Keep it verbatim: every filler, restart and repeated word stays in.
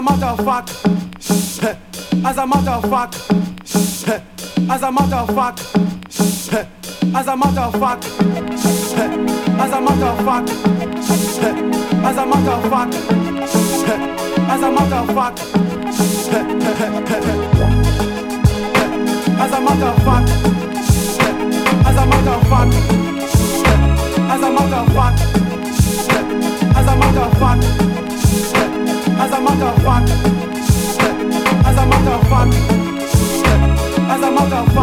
matter of fact, as a matter of fact, as a matter of fact, as a matter of fact, as a matter of fact, as a matter of fact, as a matter of fact, as a matter of fact, as a matter of fact, as a matter of fact, as a matter of fact, as a matter of fact, as a matter of fact, as a matter of fact.